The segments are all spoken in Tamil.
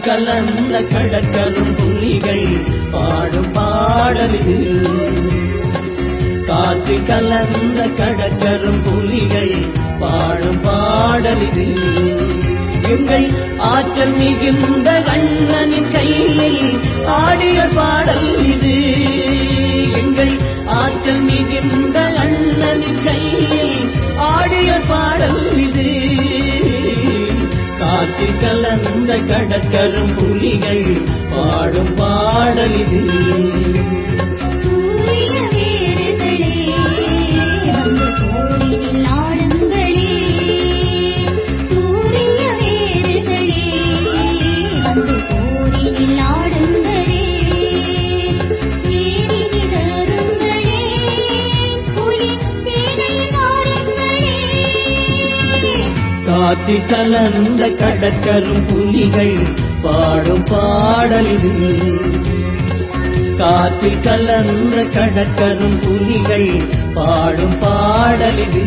கலந்த கடற்கரும் புலிகள் பாடும் பாடலிது. காற்று கலந்த கடற்கரும் புலிகள் பாடும் பாடலிது. எங்கள் ஆற்றல் மிகுந்த கண்ணனின் கையில் ஆடிய பாடல் இது. எங்கள் ஆற்றல் மிகுந்த கண்ணனின் கையில் ஆடிய பாடல் இது. காற்று கலந்த கடற்கரும் புலிகள் பாடும் பாடல் இது. காற்று கலந்த கடற்கரும் புலிகள் பாடும் பாடலிது. காற்று கலந்த கடற்கரும் புலிகள் பாடும் பாடலிது.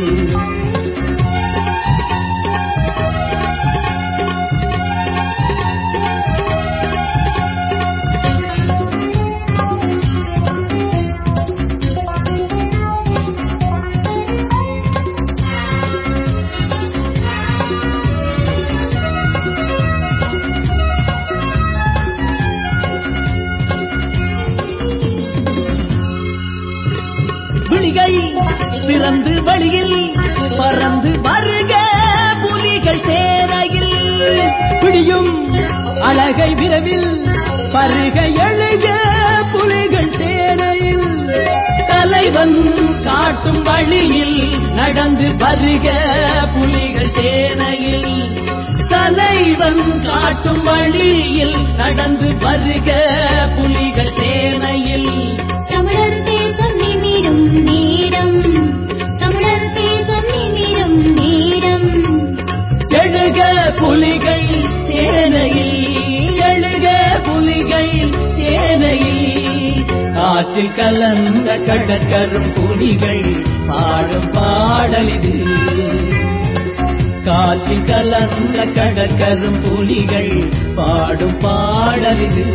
பிறந்து வழியில் பறந்து வருக புலிகள் சேரையில். பிடியும் அழகை விரைவில் பருக எழுக புலிகள் சேனையில். தலைவன் காட்டும் வழியில் நடந்து வருக புலிகள் சேனையில். தலைவன் காட்டும் வழியில் நடந்து வருக புலிகள் சேனையில். தமிழர் தேசம் நிமிரும் நேரம், தமிழர் தேசம் நிமிரும் நேரம். எழுக புலிகள் சேனையில், எழுக புலிகள் சேனையில். காற்று கலந்த கடற்கரும் புலிகள் பாடும் பாடலிது. காற்று கலந்த கடற்கரும் புலிகள் பாடும் பாடலிது.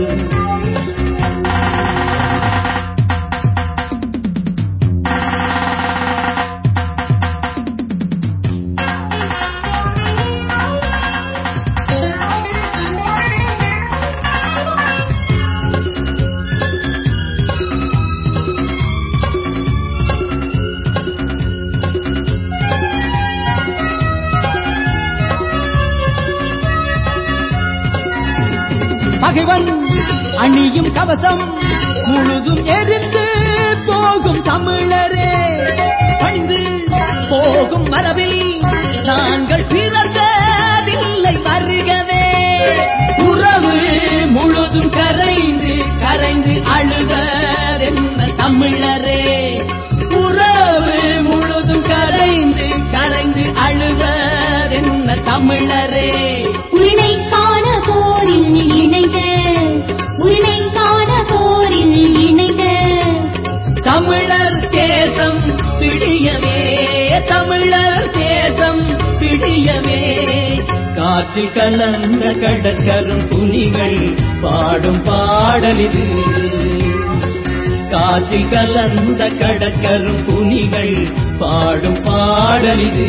பகைவன் அணியும் கவசம் முழுதும் எரிந்து போகும் தமிழரே. பணிந்து போகும் மரபில் நாங்கள் பிறந்ததில்லை வருகவே. உறவு முழுதும் கரைந்து கரைந்து அழுவதென்ன தமிழரே. உறவு முழுதும் கரைந்து கரைந்து அழுவதென்ன தமிழரே. உரிமைக்கான போரில் இணைக, உரிமைக்கான போரில் இணைக. தமிழர் தேசம் பிடியவே, தமிழர் தேசம் பிடியவே. காற்று கலந்த கடற்கரும் புலிகள் பாடும் பாடலிது. காற்று கலந்த கடற்கரும் புலிகள் பாடும் பாடலிது.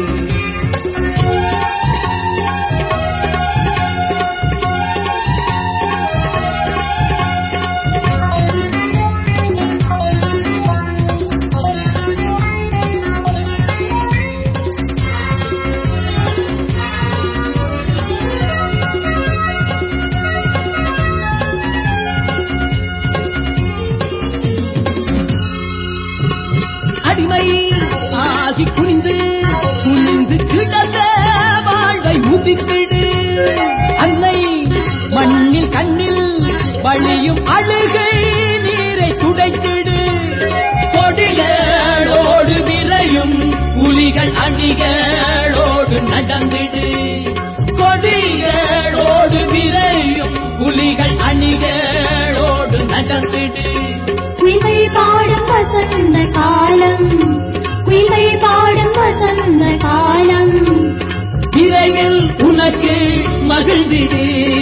அடிமை ஆகி குனிந்து குனிந்து கிடந்த வாழ்வை முதித்திடு. அன்னை மண்ணில் கண்ணில் வழியும் அழுகை நீரை துடைத்திடு. கொடிகளோடு விரையும் புலிகள் அணிகளோடு நடந்திடு. கொடிகளோடு விரையும் புலிகள் அணிகளோடு நடந்திடு. குயில்கள் பாடும் வசந்த காலம், குயில்கள் பாடும் வசந்த காலம். விரைவில் உனக்கு மகிழ்ந்திடு,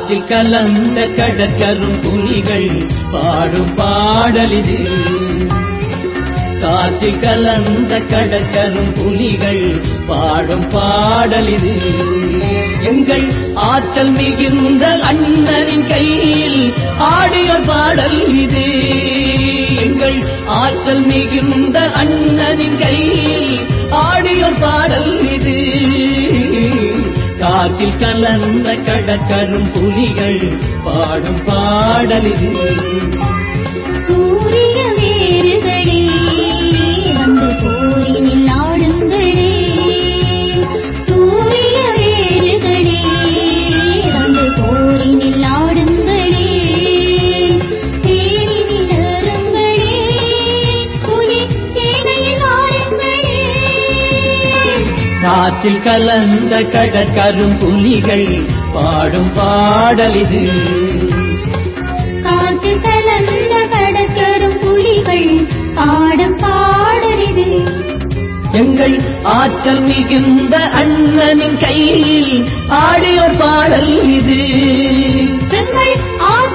காற்றில் கலந்த கடற்கரும் புலிகள் பாடும் பாடல் இது. காற்றில் கலந்த கடற்கரும் புலிகள் பாடும் பாடல் இது. எங்கள் ஆற்றல் மிகுந்த அண்ணனின் கையில் ஆடிய பாடல் இது. எங்கள் ஆற்றல் மிகுந்த அண்ணனின் கையில் ஆடிய பாடல் இது. காற்றில் கலந்த கடற்கரும் புலிகள் பாடும் பாடல் இது. சூரிய வேறுகளே வந்து போரினில் ஆடுங்களே, சூரிய வேறுகளே வந்து போரினில் ஆடுங்களே, தேரினில் ஏறுங்களே, புலி சேனையில் ஆடுங்களே. காற்றில் கலந்த கடற்கரும் புலிகள் பாடும் பாடல் இது. காற்றில் கலந்த கடற்கரும் புலிகள் பாடும் பாடல் இது. எங்கள் ஆற்றல் மிகுந்த அண்ணனின் கையில் ஆடிய பாடல் இது. எங்கள்